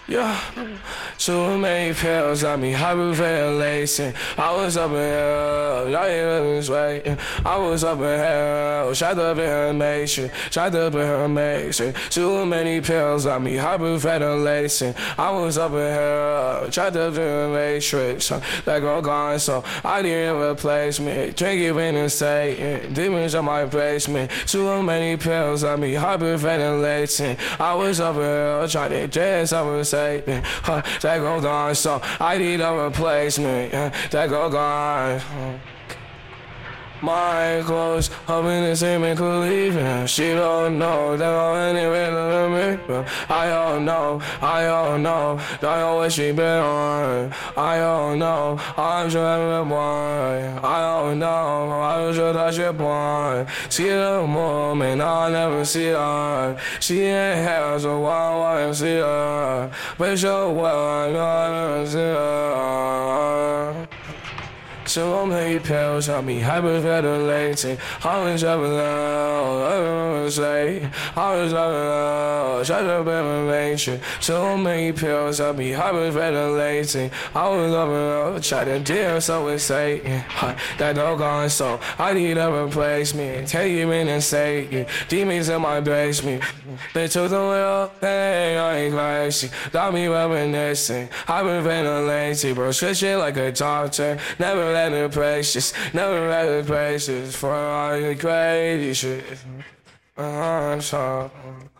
Yeah, too many pills on me, hyperventilation. I was up in hell, not even this way. I was up in hell, shot up in her matrix, shot up in her matrix. Too many pills on me, hyperventilation. I was up in hell, shot up in her matrix. That girl gone, so I need a replacement. Drink it when it's Satan, demons on my basement. Too many pills on me, hyperventilating. I was up in hell, trying to dress up and say. That girl gone, so I need a replacement. That girl gone. My clothes up in the same and could leave her. She don't know that I'm anywhere to me. I don't know, I don't know. Don't know what she been on. I don't know, I'm sure I'm born. I don't know, I'm sure that she born. See the moment, I'll never see her. She ain't hell, so I wanna see her. But sure, well, I'll never see her. So many pills on me, hyperventilating. I was up and loud, I was say, I was up and loud, shut up in my matrix. So many pills on me, hyperventilating. I was up and loud, try to deal so it's Satan. That dog gone, so I need a replacement. Take you in and say, demons in my basement. They took the wheel, they ain't crazy. Got me reminiscing, hyperventilating, bro. Switching like a doctor, never let it precious, never let it precious for all your crazy shit.